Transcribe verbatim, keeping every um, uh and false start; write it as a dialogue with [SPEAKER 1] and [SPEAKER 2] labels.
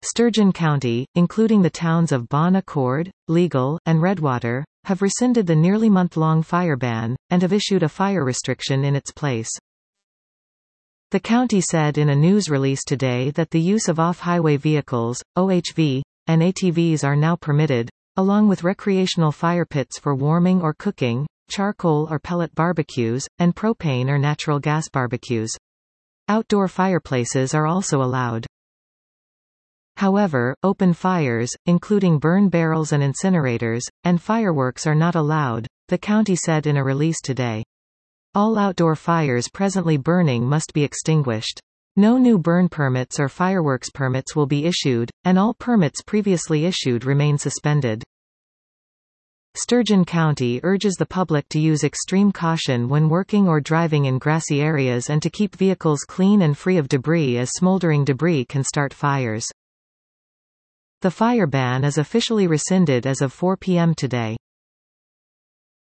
[SPEAKER 1] Sturgeon County, including the towns of Bon Accord, Legal, and Redwater, have rescinded the nearly month-long fire ban, and have issued a fire restriction in its place. The county said in a news release today that the use of off-highway vehicles, O H V, and A T Vs are now permitted, along with recreational fire pits for warming or cooking, charcoal or pellet barbecues, and propane or natural gas barbecues. Outdoor fireplaces are also allowed. However, open fires, including burn barrels and incinerators, and fireworks are not allowed, the county said in a release today. All outdoor fires presently burning must be extinguished. No new burn permits or fireworks permits will be issued, and all permits previously issued remain suspended. Sturgeon County urges the public to use extreme caution when working or driving in grassy areas and to keep vehicles clean and free of debris, as smoldering debris can start fires. The fire ban is officially rescinded as of four p m today.